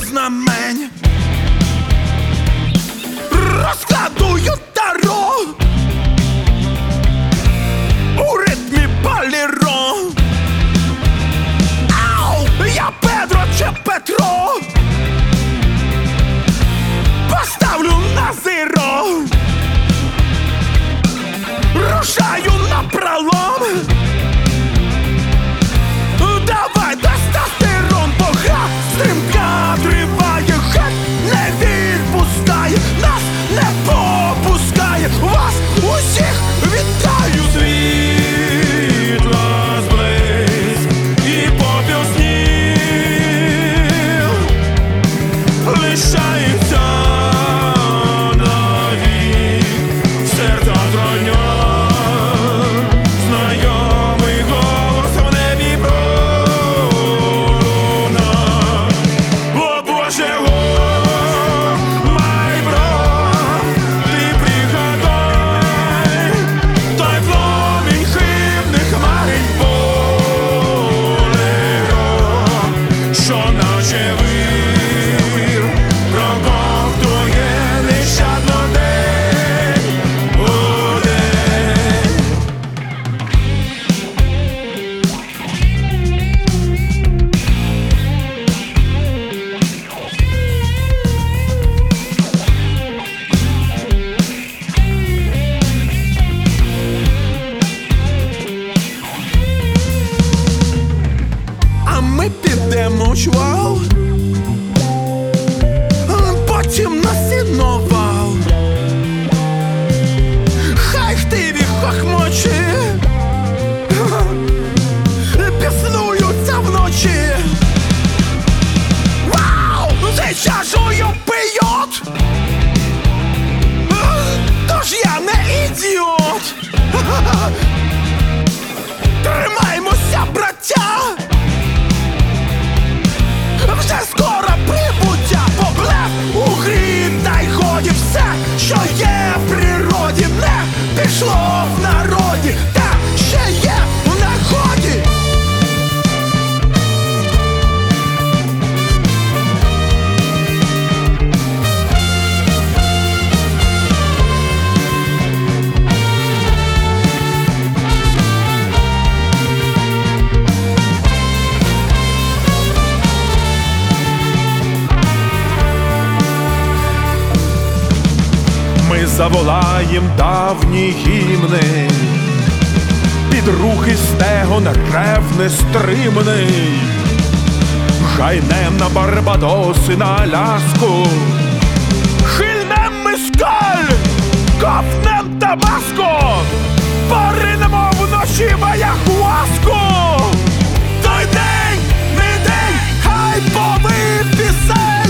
знамень, розкладую таро у ритмі Болеро. Ау, я Педро чи Петро, поставлю на зеро, рушаю напролом. Давай, тестостерон, бога стрімка триває, хай не відпускає, нас не попускає, вас усіх вітаю. Світла зблизь і попіл снів лишається навік, серця троня. Ми підемо чвал, потім на сіновал. Хай хтиві хохмочі піснуються вночі. Вау! Ти чашою пийот, тож я не ідіот. Тримаймося, браття, вже скоро прибуття, поблек у грі, та й ході все, що є в природі, не пішло в народі, та ще є в нагоді. Ми заволаєм давні гімни, під рухи стегон рев нестримний. Гайнем на Барбадос і на Аляску, хильнем мискаль, ковнем табаско, поринемо вночі в аяхуаску. Той день, не день, хай повив пісень.